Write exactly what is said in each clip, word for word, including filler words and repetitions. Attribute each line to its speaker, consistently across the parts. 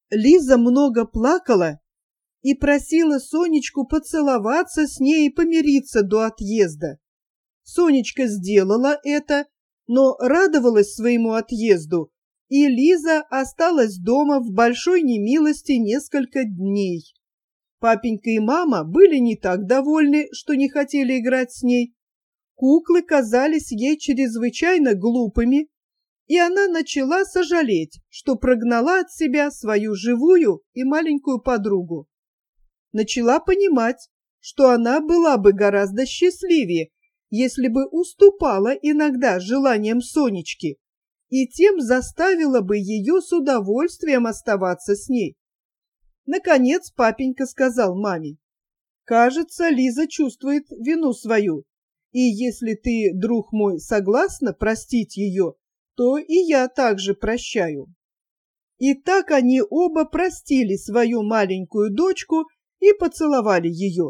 Speaker 1: Лиза много плакала и просила Сонечку поцеловаться с ней и помириться до отъезда. Сонечка сделала это, но радовалась своему отъезду, и Лиза осталась дома в большой немилости несколько дней. Папенька и мама были не так довольны, что не хотели играть с ней. Куклы казались ей чрезвычайно глупыми, и она начала сожалеть, что прогнала от себя свою живую и маленькую подругу. Начала понимать, что она была бы гораздо счастливее, если бы уступала иногда желаниям Сонечки, и тем заставила бы ее с удовольствием оставаться с ней. Наконец папенька сказал маме: «Кажется, Лиза чувствует вину свою, и если ты, друг мой, согласна простить ее, то и я также прощаю». И так они оба простили свою маленькую дочку и поцеловали ее.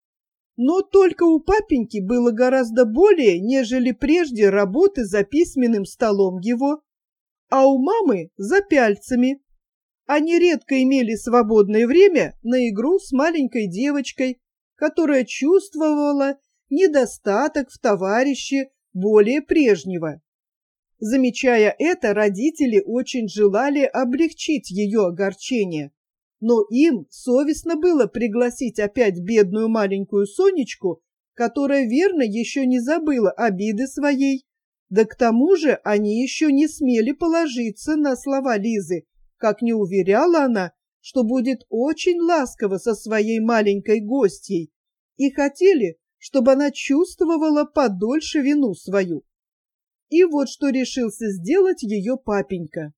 Speaker 1: Но только у папеньки было гораздо более, нежели прежде, работы за письменным столом его, а у мамы за пяльцами. Они редко имели свободное время на игру с маленькой девочкой, которая чувствовала недостаток в товарище более прежнего. Замечая это, родители очень желали облегчить ее огорчение, но им совестно было пригласить опять бедную маленькую Сонечку, которая, верно, еще не забыла обиды своей. Да к тому же они еще не смели положиться на слова Лизы, как не уверяла она, что будет очень ласково со своей маленькой гостьей, и хотели, чтобы она чувствовала подольше вину свою. И вот что решился сделать ее папенька.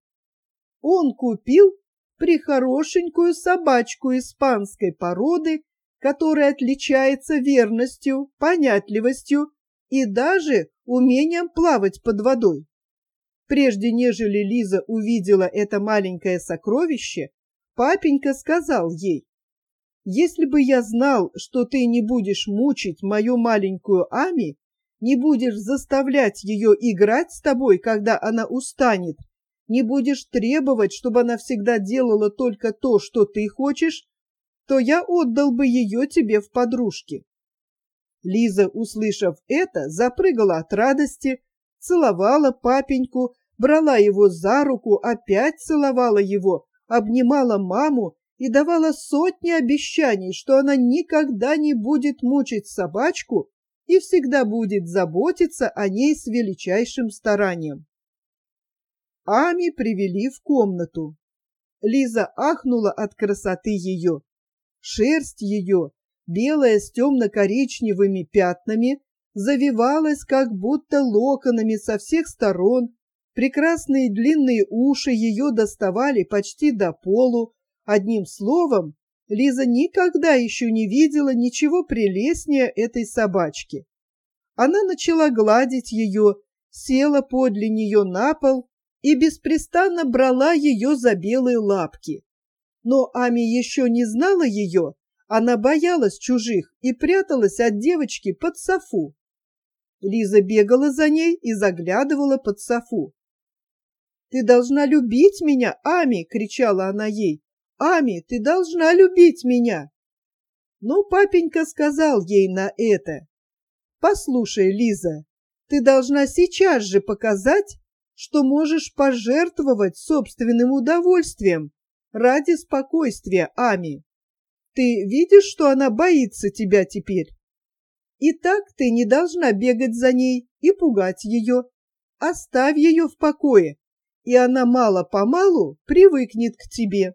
Speaker 1: Он купил прехорошенькую собачку испанской породы, которая отличается верностью, понятливостью и даже умением плавать под водой. Прежде нежели Лиза увидела это маленькое сокровище, папенька сказал ей: «Если бы я знал, что ты не будешь мучить мою маленькую Ами, не будешь заставлять ее играть с тобой, когда она устанет, не будешь требовать, чтобы она всегда делала только то, что ты хочешь, то я отдал бы ее тебе в подружки». Лиза, услышав это, запрыгала от радости, целовала папеньку, брала его за руку, опять целовала его, обнимала маму и давала сотни обещаний, что она никогда не будет мучить собачку и всегда будет заботиться о ней с величайшим старанием. Ами привели в комнату. Лиза ахнула от красоты ее. Шерсть ее, белая с темно-коричневыми пятнами, завивалась как будто локонами со всех сторон, прекрасные длинные уши ее доставали почти до полу. Одним словом, Лиза никогда еще не видела ничего прелестнее этой собачки. Она начала гладить ее, села подле нее на пол и беспрестанно брала ее за белые лапки. Но Ами еще не знала ее, она боялась чужих и пряталась от девочки под софу. Лиза бегала за ней и заглядывала под софу. «Ты должна любить меня, Ами!» — кричала она ей. «Ами, ты должна любить меня!» Но папенька сказал ей на это: «Послушай, Лиза, ты должна сейчас же показать, что можешь пожертвовать собственным удовольствием ради спокойствия Ами. Ты видишь, что она боится тебя теперь? И так ты не должна бегать за ней и пугать ее. Оставь ее в покое, и она мало-помалу привыкнет к тебе».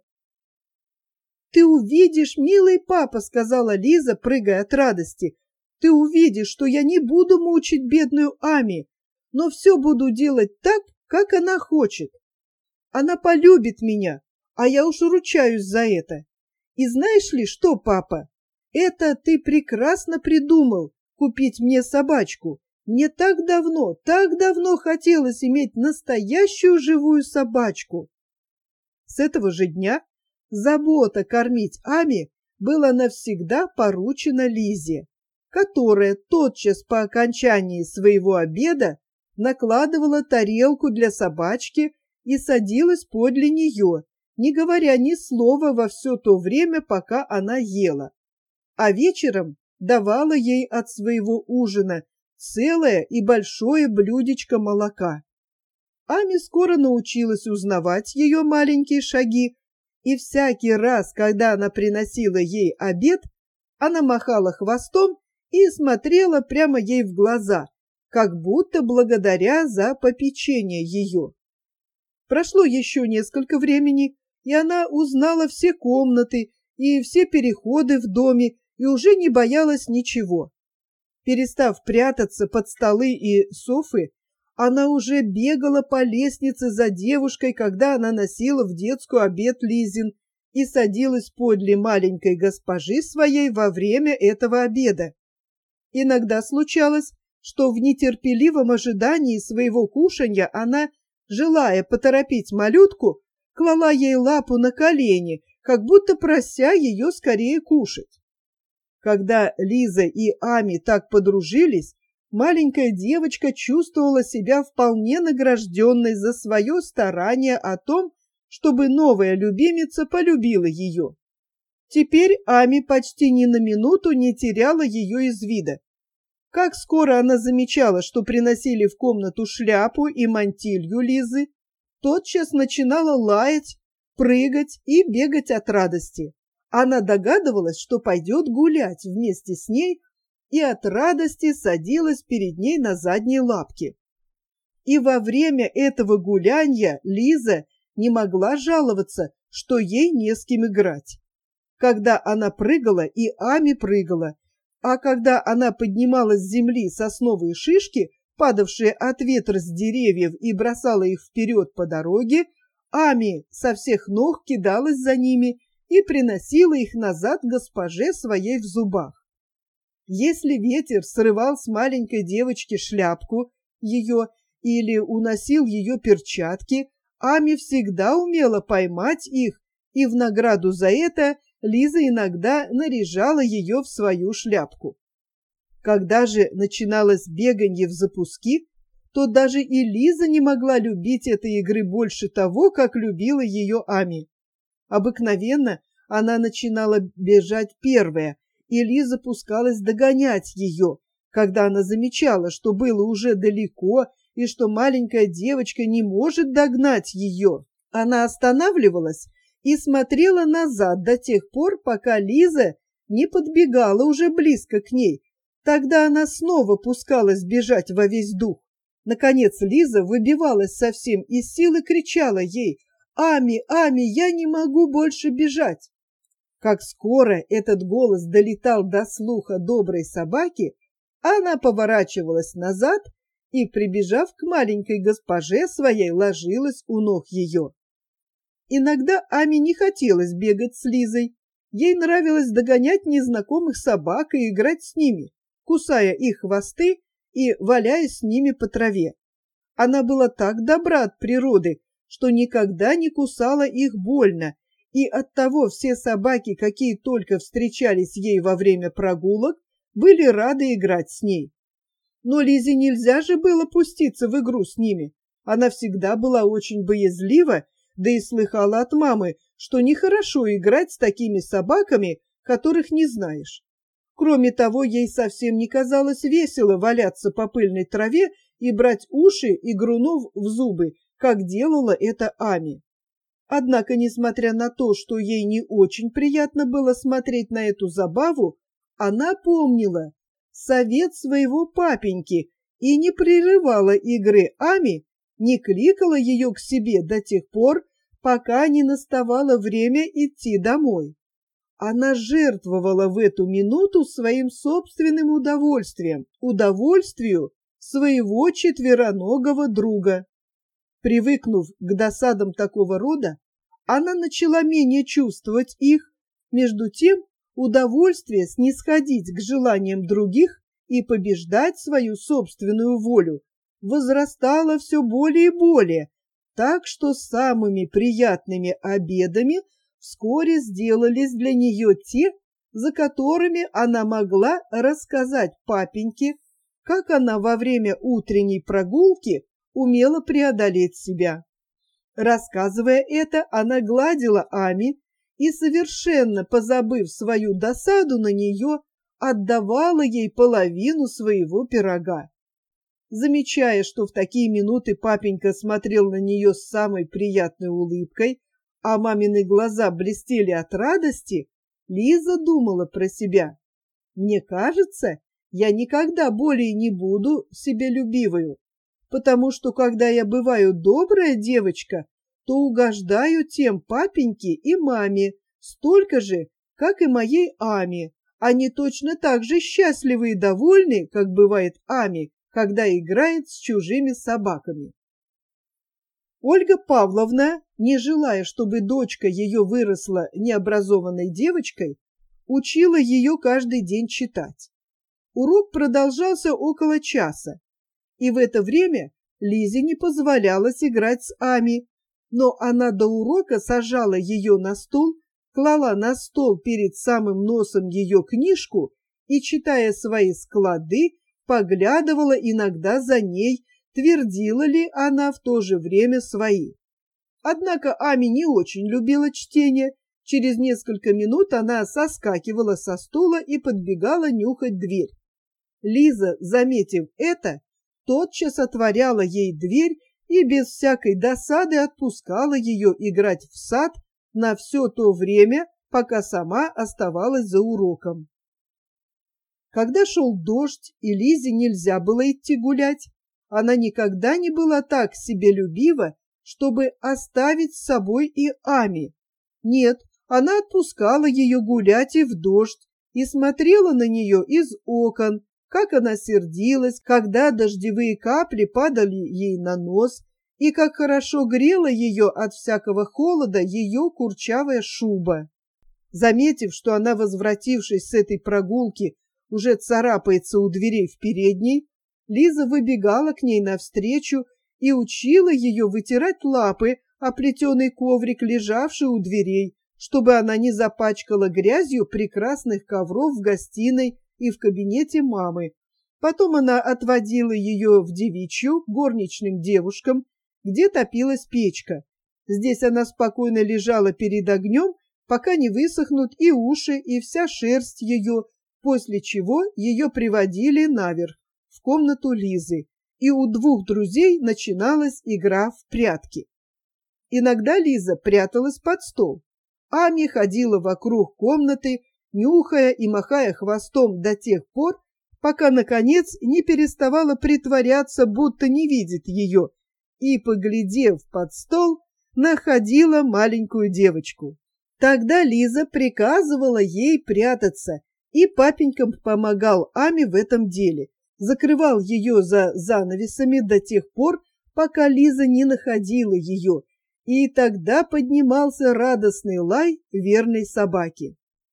Speaker 1: «Ты увидишь, милый папа, — сказала Лиза, прыгая от радости, — ты увидишь, что я не буду мучить бедную Ами, но все буду делать так, как она хочет. Она полюбит меня, а я уж ручаюсь за это. И знаешь ли что, папа, это ты прекрасно придумал — купить мне собачку. Мне так давно, так давно хотелось иметь настоящую живую собачку». С этого же дня забота кормить Ами была навсегда поручена Лизе, которая тотчас по окончании своего обеда накладывала тарелку для собачки и садилась подле нее, не говоря ни слова во все то время, пока она ела. А вечером давала ей от своего ужина целое и большое блюдечко молока. Ами скоро научилась узнавать ее маленькие шаги, и всякий раз, когда она приносила ей обед, она махала хвостом и смотрела прямо ей в глаза, как будто благодаря за попечение ее. Прошло еще несколько времени, и она узнала все комнаты и все переходы в доме и уже не боялась ничего. Перестав прятаться под столы и софы, она уже бегала по лестнице за девушкой, когда она носила в детскую обед Лизин, и садилась подле маленькой госпожи своей во время этого обеда. Иногда случалось, что в нетерпеливом ожидании своего кушанья она, желая поторопить малютку, клала ей лапу на колени, как будто прося ее скорее кушать. Когда Лиза и Ами так подружились, маленькая девочка чувствовала себя вполне награжденной за свое старание о том, чтобы новая любимица полюбила ее. Теперь Ами почти ни на минуту не теряла ее из вида. Как скоро она замечала, что приносили в комнату шляпу и мантилью Лизы, тотчас начинала лаять, прыгать и бегать от радости. Она догадывалась, что пойдет гулять вместе с ней, и от радости садилась перед ней на задние лапки. И во время этого гулянья Лиза не могла жаловаться, что ей не с кем играть. Когда она прыгала, и Ами прыгала, а когда она поднимала с земли сосновые шишки, падавшие от ветра с деревьев, и бросала их вперед по дороге, Ами со всех ног кидалась за ними и приносила их назад госпоже своей в зубах. Если ветер срывал с маленькой девочки шляпку ее или уносил ее перчатки, Ами всегда умела поймать их, и в награду за это Лиза иногда наряжала ее в свою шляпку. Когда же начиналось беганье в запуски, то даже и Лиза не могла любить этой игры больше того, как любила ее Ами. Обыкновенно она начинала бежать первая, и Лиза пускалась догонять ее, когда она замечала, что было уже далеко и что маленькая девочка не может догнать ее. Она останавливалась и смотрела назад до тех пор, пока Лиза не подбегала уже близко к ней. Тогда она снова пускалась бежать во весь дух. Наконец Лиза выбивалась совсем из сил и кричала ей: «Ами, Ами, я не могу больше бежать!» Как скоро этот голос долетал до слуха доброй собаки, она поворачивалась назад и, прибежав к маленькой госпоже своей, ложилась у ног ее. Иногда Ами не хотелось бегать с Лизой. Ей нравилось догонять незнакомых собак и играть с ними, кусая их хвосты и валяясь с ними по траве. Она была так добра от природы, что никогда не кусала их больно, и оттого все собаки, какие только встречались ей во время прогулок, были рады играть с ней. Но Лизе нельзя же было пуститься в игру с ними. Она всегда была очень боязлива, да и слыхала от мамы, что нехорошо играть с такими собаками, которых не знаешь. Кроме того, ей совсем не казалось весело валяться по пыльной траве и брать уши игрунов в зубы, как делала это Ами. Однако, несмотря на то, что ей не очень приятно было смотреть на эту забаву, она помнила совет своего папеньки и не прерывала игры Ами, не кликала ее к себе до тех пор, пока не наставало время идти домой. Она жертвовала в эту минуту своим собственным удовольствием, удовольствию своего четвероногого друга. Привыкнув к досадам такого рода, она начала менее чувствовать их, между тем удовольствие снисходить к желаниям других и побеждать свою собственную волю возрастало все более и более, так что самыми приятными обедами вскоре сделались для нее те, за которыми она могла рассказать папеньке, как она во время утренней прогулки умела преодолеть себя. Рассказывая это, она гладила Ами и, совершенно позабыв свою досаду на нее, отдавала ей половину своего пирога. Замечая, что в такие минуты папенька смотрел на нее с самой приятной улыбкой, а мамины глаза блестели от радости, Лиза думала про себя: «Мне кажется, я никогда более не буду себялюбивою, потому что, когда я бываю добрая девочка, то угождаю тем папеньке и маме столько же, как и моей Аме. Они точно так же счастливы и довольны, как бывает Ами, когда играет с чужими собаками». Ольга Павловна, не желая, чтобы дочка ее выросла необразованной девочкой, учила ее каждый день читать. Урок продолжался около часа, и в это время Лизе не позволялось играть с Ами, но она до урока сажала ее на стул, клала на стол перед самым носом ее книжку и, читая свои склады, поглядывала иногда за ней, твердила ли она в то же время свои. Однако Ами не очень любила чтение. Через несколько минут она соскакивала со стула и подбегала нюхать дверь. Лиза, заметив это, тотчас отворяла ей дверь и без всякой досады отпускала ее играть в сад на все то время, пока сама оставалась за уроком. Когда шел дождь и Лизе нельзя было идти гулять, она никогда не была так себялюбива, чтобы оставить с собой и Ами. Нет, она отпускала ее гулять и в дождь, и смотрела на нее из окон, как она сердилась, когда дождевые капли падали ей на нос, и как хорошо грела ее от всякого холода ее курчавая шуба. Заметив, что она, возвратившись с этой прогулки, уже царапается у дверей в передней, Лиза выбегала к ней навстречу и учила ее вытирать лапы о плетеный коврик, лежавший у дверей, чтобы она не запачкала грязью прекрасных ковров в гостиной и в кабинете мамы. Потом она отводила ее в девичью к горничным девушкам, где топилась печка. Здесь она спокойно лежала перед огнем, пока не высохнут и уши, и вся шерсть ее, после чего ее приводили наверх, в комнату Лизы, и у двух друзей начиналась игра в прятки. Иногда Лиза пряталась под стол. Ами ходила вокруг комнаты, нюхая и махая хвостом до тех пор, пока, наконец, не переставала притворяться, будто не видит ее, и, поглядев под стол, находила маленькую девочку. Тогда Лиза приказывала ей прятаться, и папенька помогал Ами в этом деле, закрывал ее за занавесами до тех пор, пока Лиза не находила ее, и тогда поднимался радостный лай верной собаки.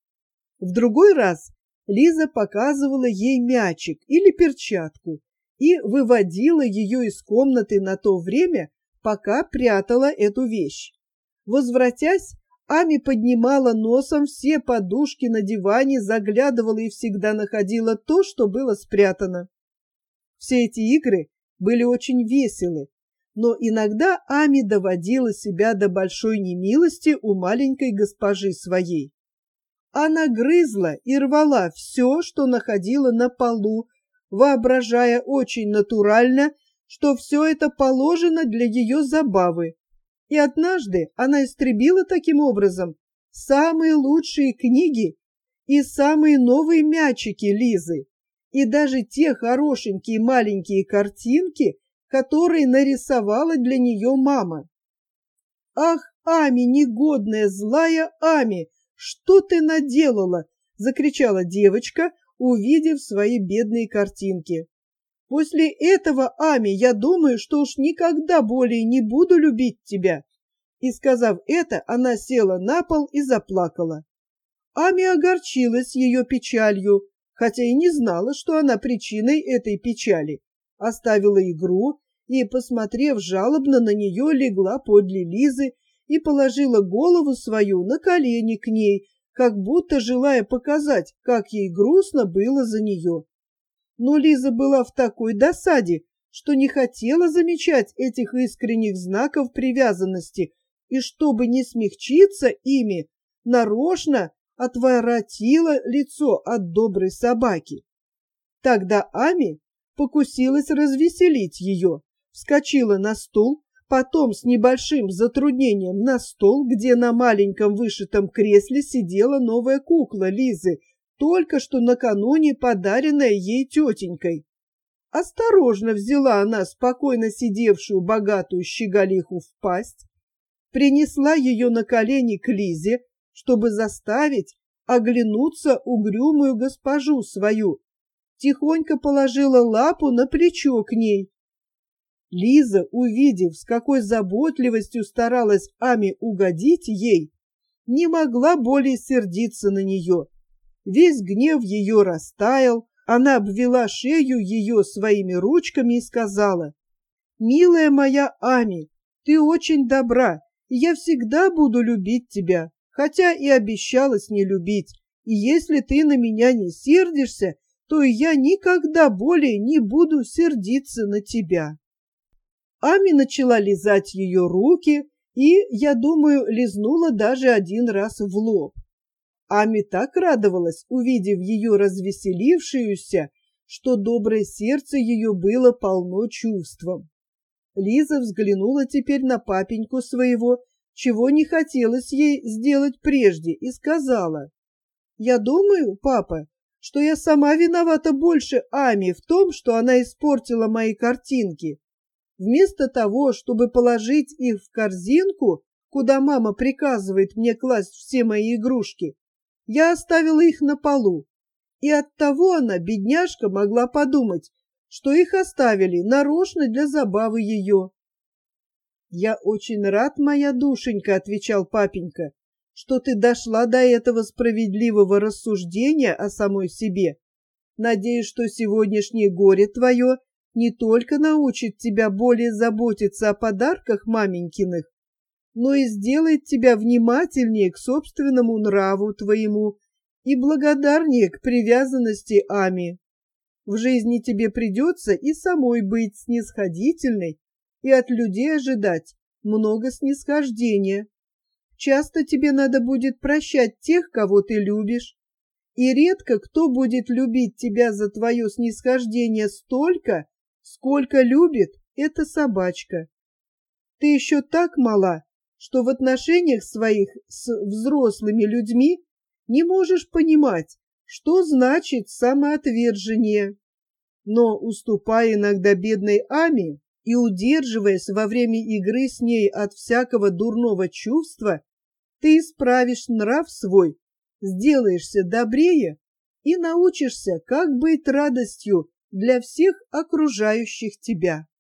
Speaker 1: В другой раз Лиза показывала ей мячик или перчатку и выводила ее из комнаты на то время, пока прятала эту вещь. Возвратясь, Ами поднимала носом все подушки на диване, заглядывала и всегда находила то, что было спрятано. Все эти игры были очень веселы, но иногда Ами доводила себя до большой немилости у маленькой госпожи своей. Она грызла и рвала все, что находила на полу, воображая очень натурально, что все это положено для ее забавы. И однажды она истребила таким образом самые лучшие книги и самые новые мячики Лизы, и даже те хорошенькие маленькие картинки, которые нарисовала для нее мама. «Ах, Ами, негодная, злая Ами, что ты наделала?» — закричала девочка, увидев свои бедные картинки. «После этого, Ами, я думаю, что уж никогда более не буду любить тебя». И, сказав это, она села на пол и заплакала. Ами огорчилась ее печалью, хотя и не знала, что она причиной этой печали. Оставила игру и, посмотрев жалобно на нее, легла подле Лизы и положила голову свою на колени к ней, как будто желая показать, как ей грустно было за нее. Но Лиза была в такой досаде, что не хотела замечать этих искренних знаков привязанности и, чтобы не смягчиться ими, нарочно отворотила лицо от доброй собаки. Тогда Ами покусилась развеселить ее, вскочила на стул, потом с небольшим затруднением на стол, где на маленьком вышитом кресле сидела новая кукла Лизы, только что накануне подаренная ей тетенькой. Осторожно взяла она спокойно сидевшую богатую щеголиху в пасть, принесла ее на колени к Лизе, чтобы заставить оглянуться угрюмую госпожу свою, тихонько положила лапу на плечо к ней. Лиза, увидев, с какой заботливостью старалась Ами угодить ей, не могла более сердиться на нее. Весь гнев ее растаял, она обвела шею ее своими ручками и сказала: «Милая моя Ами, ты очень добра, и я всегда буду любить тебя, хотя и обещалась не любить, и если ты на меня не сердишься, то и я никогда более не буду сердиться на тебя». Ами начала лизать ее руки и, я думаю, лизнула даже один раз в лоб. Ами так радовалась, увидев ее развеселившуюся, что доброе сердце ее было полно чувством. Лиза взглянула теперь на папеньку своего, чего не хотелось ей сделать прежде, и сказала: «Я думаю, папа, что я сама виновата больше Ами в том, что она испортила мои картинки. Вместо того, чтобы положить их в корзинку, куда мама приказывает мне класть все мои игрушки, я оставила их на полу, и оттого она, бедняжка, могла подумать, что их оставили нарочно для забавы ее». «Я очень рад, моя душенька», — отвечал папенька, «что ты дошла до этого справедливого рассуждения о самой себе. Надеюсь, что сегодняшнее горе твое не только научит тебя более заботиться о подарках маменькиных, но и сделает тебя внимательнее к собственному нраву твоему и благодарнее к привязанности Ами. В жизни тебе придется и самой быть снисходительной и от людей ожидать много снисхождения. Часто тебе надо будет прощать тех, кого ты любишь, и редко кто будет любить тебя за твое снисхождение столько, сколько любит эта собачка. Ты еще так мала, что в отношениях своих с взрослыми людьми не можешь понимать, что значит самоотвержение. Но, уступая иногда бедной Ами и удерживаясь во время игры с ней от всякого дурного чувства, ты исправишь нрав свой, сделаешься добрее и научишься, как быть радостью для всех окружающих тебя.